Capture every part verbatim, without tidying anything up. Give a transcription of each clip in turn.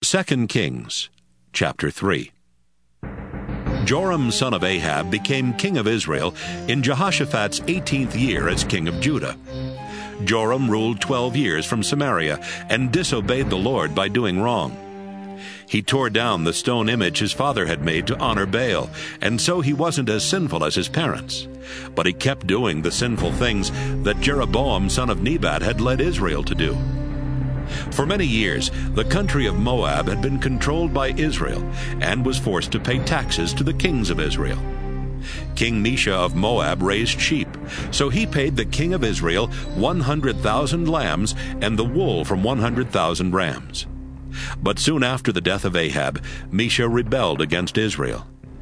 Second Kings, chapter three. Joram son of Ahab became king of Israel in Jehoshaphat's eighteenth year as king of Judah. Joram ruled twelve years from Samaria and disobeyed the Lord by doing wrong. He tore down the stone image his father had made to honor Baal, and so he wasn't as sinful as his parents. But he kept doing the sinful things that Jeroboam son of Nebat had led Israel to do. For many years, the country of Moab had been controlled by Israel and was forced to pay taxes to the kings of Israel. King Mesha of Moab raised sheep, so he paid the king of Israel one hundred thousand lambs and the wool from one hundred thousand rams. But soon after the death of Ahab, Mesha rebelled against Israel.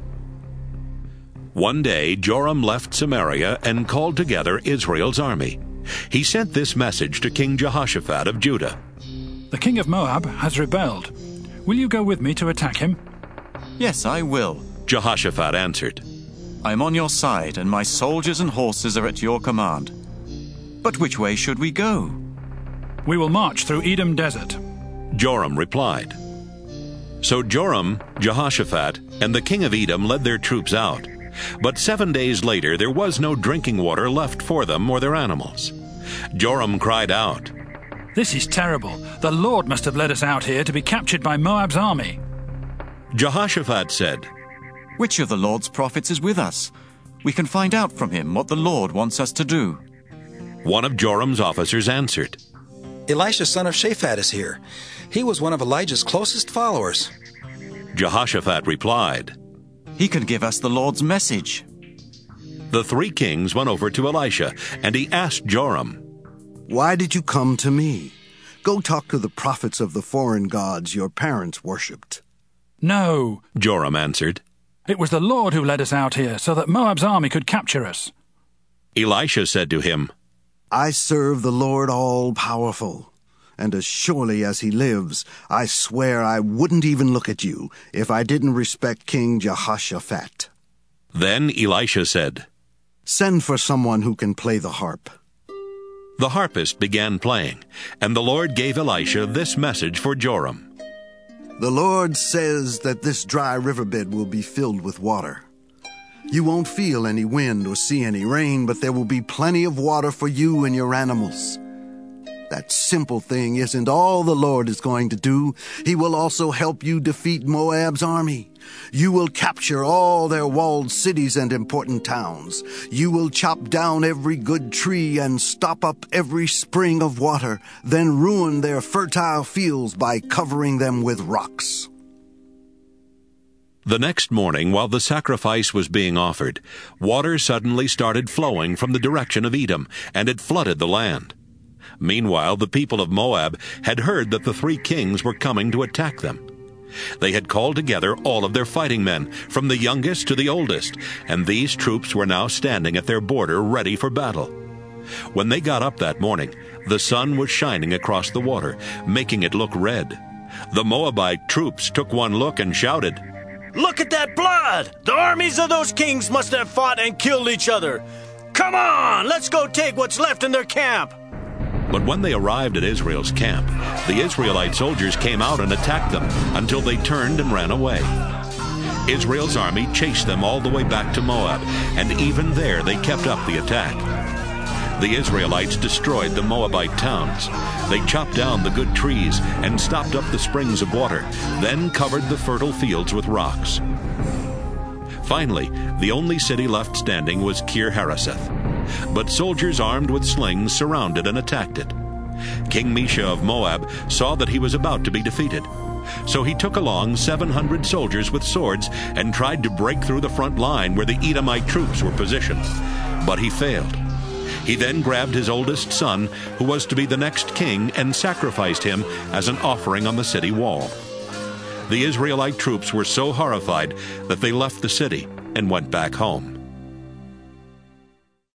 One day Joram left Samaria and called together Israel's army. He sent this message to King Jehoshaphat of Judah. The king of Moab has rebelled. Will you go with me to attack him? Yes, I will. Jehoshaphat answered. I am on your side, and my soldiers and horses are at your command. But which way should we go? We will march through Edom desert. Joram replied. So Joram, Jehoshaphat, and the king of Edom led their troops out. But seven days later there was no drinking water left for them or their animals. Joram cried out, "This is terrible. The Lord must have led us out here to be captured by Moab's army." Jehoshaphat said, Which of the Lord's prophets is with us? We can find out from him what the Lord wants us to do. One of Joram's officers answered, Elisha son of Shaphat is here. He was one of Elijah's closest followers. Jehoshaphat replied, He can give us the Lord's message. The three kings went over to Elisha, and he asked Joram, Why did you come to me? Go talk to the prophets of the foreign gods your parents worshipped. No, Joram answered. It was the Lord who led us out here so that Moab's army could capture us. Elisha said to him, I serve the Lord all-powerful, and as surely as he lives, I swear I wouldn't even look at you if I didn't respect King Jehoshaphat. Then Elisha said, Send for someone who can play the harp. The harpist began playing, and the Lord gave Elisha this message for Joram. The Lord says that this dry riverbed will be filled with water. You won't feel any wind or see any rain, but there will be plenty of water for you and your animals. That simple thing isn't all the Lord is going to do. He will also help you defeat Moab's army. You will capture all their walled cities and important towns. You will chop down every good tree and stop up every spring of water, then ruin their fertile fields by covering them with rocks. The next morning, while the sacrifice was being offered, water suddenly started flowing from the direction of Edom, and it flooded the land. Meanwhile, the people of Moab had heard that the three kings were coming to attack them. They had called together all of their fighting men, from the youngest to the oldest, and these troops were now standing at their border ready for battle. When they got up that morning, the sun was shining across the water, making it look red. The Moabite troops took one look and shouted, Look at that blood! The armies of those kings must have fought and killed each other. Come on, let's go take what's left in their camp. But when they arrived at Israel's camp, the Israelite soldiers came out and attacked them until they turned and ran away. Israel's army chased them all the way back to Moab, and even there they kept up the attack. The Israelites destroyed the Moabite towns. They chopped down the good trees and stopped up the springs of water, then covered the fertile fields with rocks. Finally, the only city left standing was Kir-Hareseth. But soldiers armed with slings surrounded and attacked it. King Mesha of Moab saw that he was about to be defeated. So he took along seven hundred soldiers with swords and tried to break through the front line where the Edomite troops were positioned. But he failed. He then grabbed his oldest son, who was to be the next king, and sacrificed him as an offering on the city wall. The Israelite troops were so horrified that they left the city and went back home.